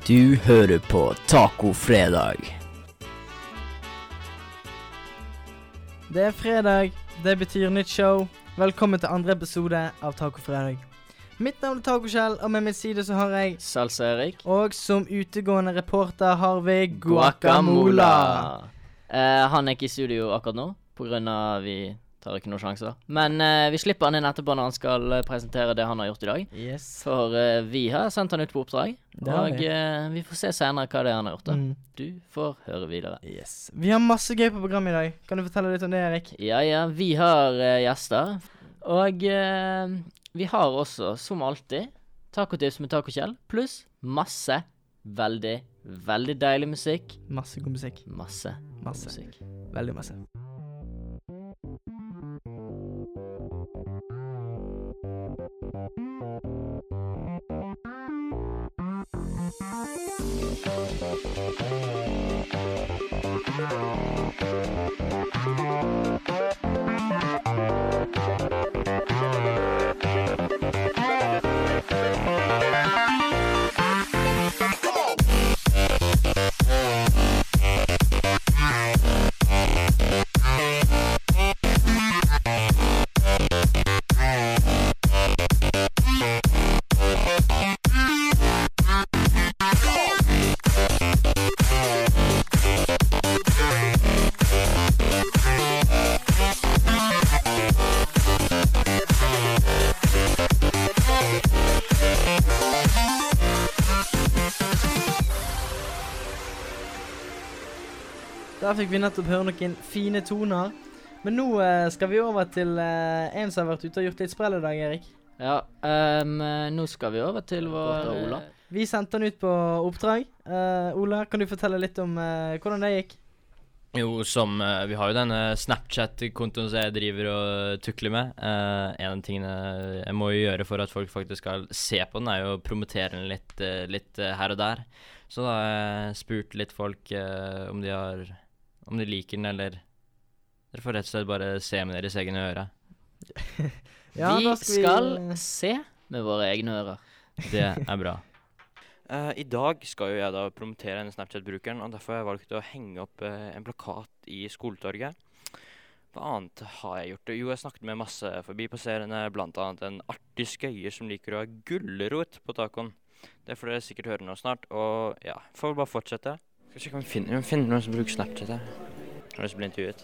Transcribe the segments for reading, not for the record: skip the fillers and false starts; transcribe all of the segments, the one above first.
Du hører på Tacofredag. Det er fredag, det betyr nytt show. Velkommen til andre episode av Tacofredag. Mitt navn er Taco Kjell, og med min side så har jeg Salsa Erik. Og som utegående reporter har vi Guacamola. Han er ikke i studio akkurat nå, på grunn av vi tar ikke noen sjanser. Men vi slipper han inn etterpå når han skal presentere det han har gjort i dag. Yes. For vi har sendt han ut på oppdrag, og vi får se senere hva det er han har gjort da. Du får høre videre. Yes. Vi har masse gøy på programmet i dag. Kan du fortelle litt om det, Erik? Ja, vi har gjester. Og vi har også, som alltid, tacotips med Taco Kjell, pluss masse veldig, veldig deilig musikk. Masse god musikk. Masse musikk. Veldig masse. Da fikk vi nettopp høre noen fine toner. Men nå skal vi over til en som har vært ute og gjort litt sprell i dag, Erik. Ja, nå skal vi over til vår Ola. Vi sendte han ut på oppdrag. Ola, kan du fortelle litt om hvordan det gikk? Jo, vi har jo denne Snapchat-kontoen som jeg driver og tukler med. En av tingene jeg må jo gjøre for at folk faktisk skal se på den, er jo å promotere den litt her og der. Så da har jeg spurt litt folk om de liker den, eller dere får rett og slett bare se med deres egne ører. Ja, vi skal se med våre egne ører. Det er bra. I dag skal jo jeg da promotere denne Snapchat-brukeren, og derfor har jeg valgt å henge opp en plakat i skoletorget. Hva annet har jeg gjort? Jo, jeg snakket med masse forbipasserende, blant annet en artig skøyer som liker å ha gullerot på tacoen. Det får dere sikkert høre nå snart, og ja, får bare fortsette. Skal vi se om vi finner noen som bruker Snapchat her. Har du lyst til å bli intervjuet?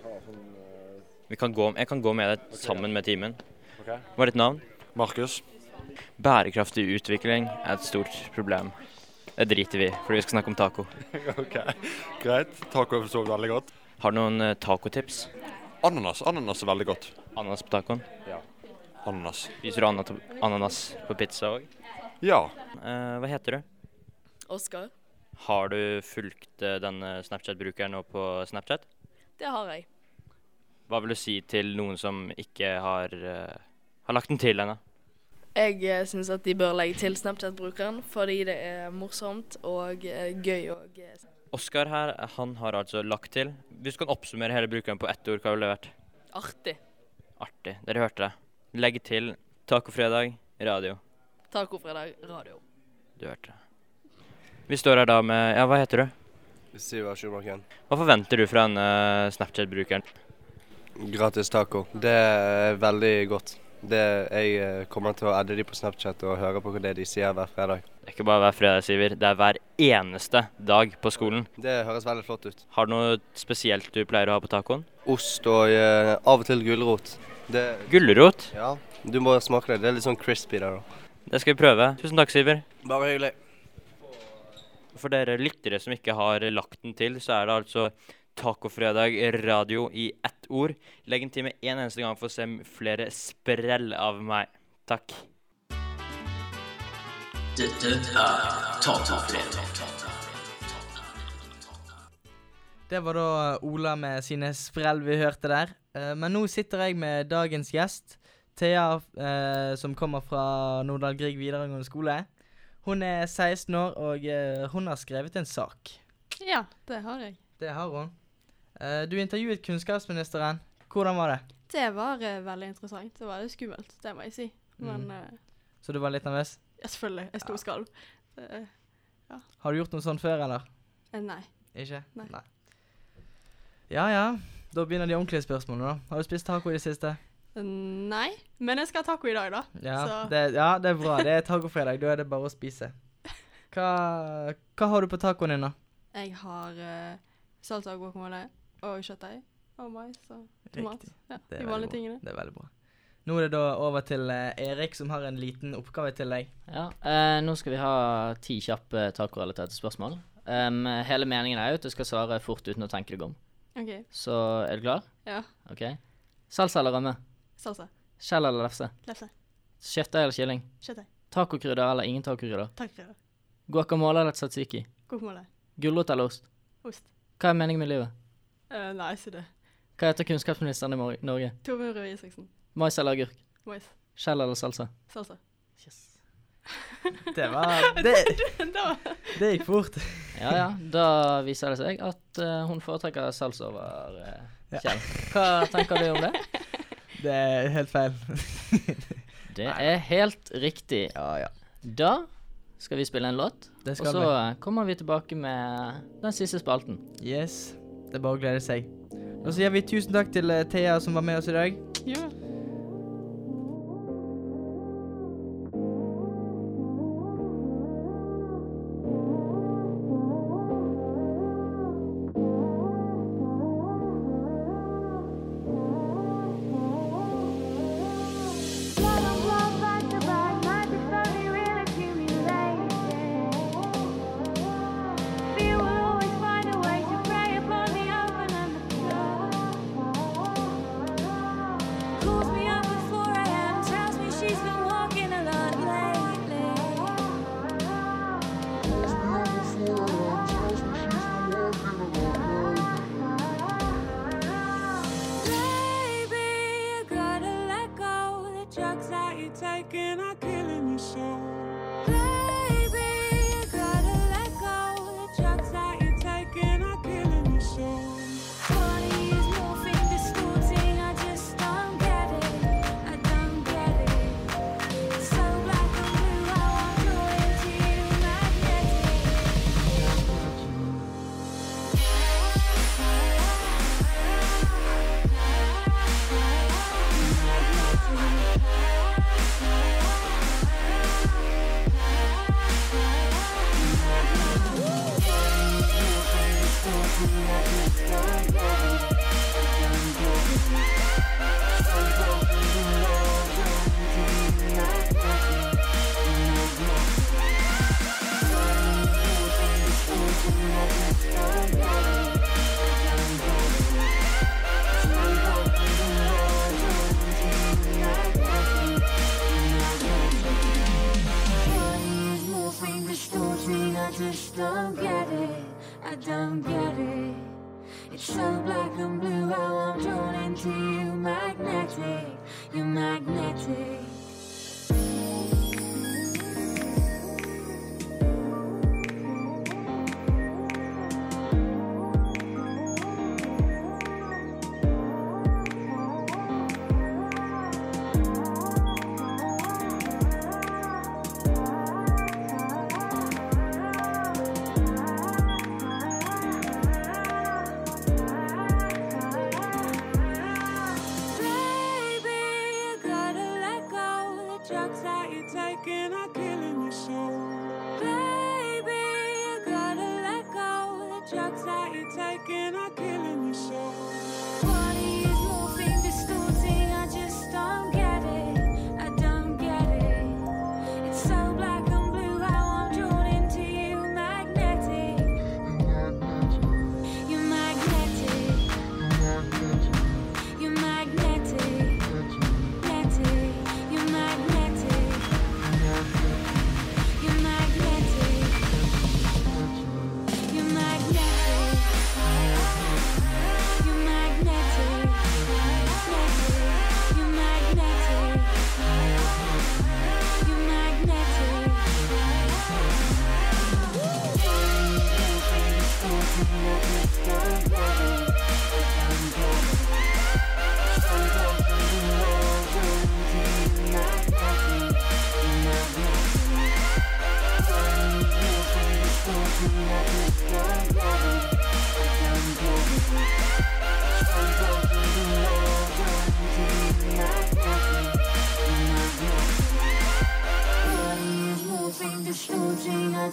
Jeg kan gå med deg sammen med timen. Okay. Hva er ditt navn? Markus. Bærekraftig utvikling er et stort problem. Det driter vi, fordi vi skal snakke om taco. Ok, greit. Taco forstår veldig godt. Har du noen tacotips? Ananas er veldig godt. Ananas på tacoen? Ja, ananas. Spiser du ananas på pizza også? Ja. Hva heter du? Oskar. Har du fulgt denne Snapchat-brukeren nå på Snapchat? Det har jeg. Hva vil du si til noen som ikke har lagt den til henne? Jeg synes at de bør legge til Snapchat-brukeren, fordi det er morsomt og gøy. Oskar her, han har altså lagt til. Hvis du kan oppsummere hele brukeren på ett ord, hva ville det vært? Artig. Artig, dere hørte det. Legge til Tacofredag, radio. Tacofredag, radio. Du hørte det. Vi står her da med, hva heter du? Sivar Schumacher. Hva forventer du fra denne Snapchat-brukeren? Gratis taco. Det er veldig godt. Jeg kommer til å adde de på Snapchat og høre på det de sier hver fredag. Det er ikke bare hver fredag, Siver. Det er hver eneste dag på skolen. Det høres veldig flott ut. Har du noe spesielt du pleier å ha på tacoen? Ost og av og til gulrot. Gulrot? Ja, du må smake det. Det er litt sånn crispy der da. Det skal vi prøve. Tusen takk, Siver. Bare hyggelig. For dere lyttere som ikke har lagt den til, så er det altså Tacofredag radio i ett ord. Legg den til med en eneste gang for å se flere sprell av meg. Takk. Dette er Tacofredag. Det var da Ola med sine sprell vi hørte der. Men nå sitter jeg med dagens gjest, Thea, som kommer fra Nordahl Grieg videregående skole. Hun er 16 år, og hun har skrevet en sak. Ja, det har jeg. Det har hun. Du intervjuet kunnskapsministeren. Hvordan var det? Det var veldig interessant. Det var litt skummelt, det må jeg si. Men Så du var litt nervøs? ja, selvfølgelig. Jeg sto skalv. Ja. Har du gjort noe sånt før, eller? Nei. Ikke? Nei. Ja, ja. Da begynner de ordentlige spørsmålene, da. Har du spist taco i det siste? Nei, men jeg skal ha taco i dag, da. Ja, Så. det er bra. Det er tacofredag. Da er det bare å spise. Hva har du på tacoen din, da? Jeg har salsa og guacamole og kjøttdeig og mais og tomat. Riktig. Ja, Det er de veldig vanlige bra. tingene. Det er veldig bra. Nå er det da over til Erik, som har en liten oppgave til deg. Ja, nå skal vi ha 10 kjappe tacorelaterte spørsmål. Hele meningen er jo at du skal svare fort uten å tenke deg om. Ok, Så er du klar? ja. Ok. Salsa eller rømme? Salsa, Skjell eller lefse? lefse, Kjøttdeig eller kylling? kjøttdeig, Tacokrydder eller ingen tacokrydder? tacokrydder, Guacamole eller tzatziki? guacamole, Gulrot eller ost? ost. Hva er meningen med livet? Nei, så det. Hva heter kunnskapsministeren i Norge? Torbjørn Røe Isaksen, Mais eller agurk? mais, Skjell eller salsa? salsa. Det var Det gikk fort. Ja, da viser det seg at hun foretrekker salsa over skjell. Hva tenker du om det? Det er helt feil. Det er helt riktig. Ja. Da skal vi spille en låt, Det og skal så vi. kommer vi tilbake med den siste spalten. Yes. Det er bare å glede seg. Og så sier vi tusen takk til Thea som var med oss i dag. Ja. You're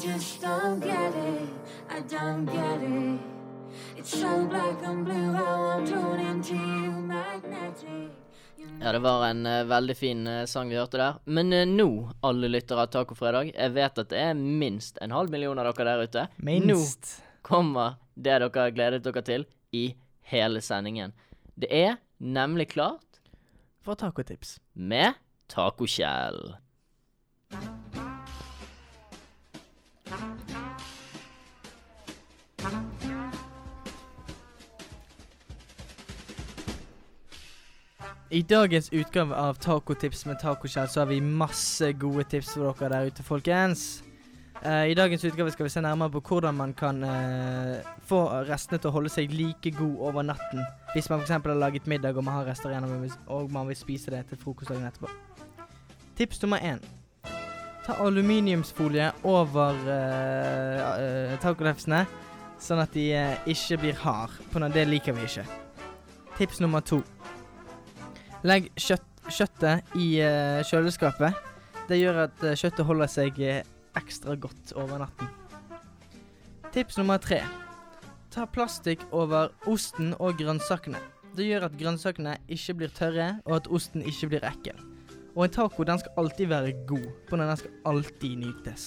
just don't get it. I don't get it. It's so black and blue how I'm drawn into you magnetic. Ja, det var en veldig fin sang vi hørte der. Men nå, alle lyttere av Tacofredag, jeg vet at det er minst 500,000 av dere der ute. Minst. Nå kommer det dere har gledet dere til i hele sendingen. Det er nemlig klart For tacotips. med Taco-Kjell. I dagens utgave av Tacotips med Taco-Kjell så har vi masse gode tips for dere der ute, folkens. I dagens utgave skal vi se nærmere på hvordan man kan få restene til å holde seg like god over natten. Hvis man for eksempel har laget middag og man har rester igjen og man vil spise det til frokostdagen etterpå. Tips nummer 1. Ta aluminiumsfolie over tacolefsene, sånn at de ikke blir hard, på det liker vi ikke. Tips nummer 2. Legg kjøttet i kjøleskapet. Det gjør at kjøttet holder seg ekstra godt over natten. Tips nummer 3. Ta plastikk over osten og grønnsakene. Det gjør at grønnsakene ikke blir tørre, og at osten ikke blir ekkel. Og en taco, den skal alltid være god, for den skal alltid nytes.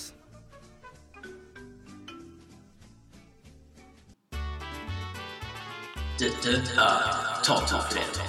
Dette Tacofredag.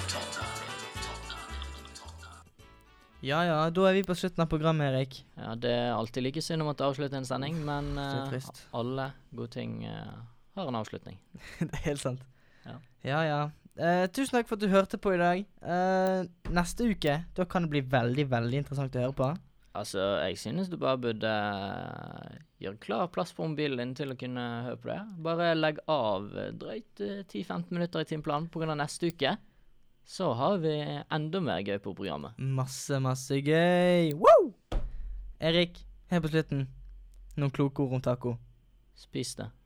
Ja, da er vi på slutten av programmet, Erik. Ja, det er alltid like synd om å avslutte en sending, men Det er trist. alle gode ting har en avslutning. Det er helt sant. Ja. Ja. Tusen takk for at du hørte på i dag. Neste uke, da kan det bli veldig, veldig interessant å høre på. Altså, jeg synes du bare burde gjøre klar plass på mobilen din til å kunne høre på det. Bare legg av drøyt 10-15 minutter i timeplanen på grunn av neste uke. Så har vi enda mer gøy på programmet. Masse gøy. Woo! Erik, helt på slutten, noen kloke ord om taco. Spis det.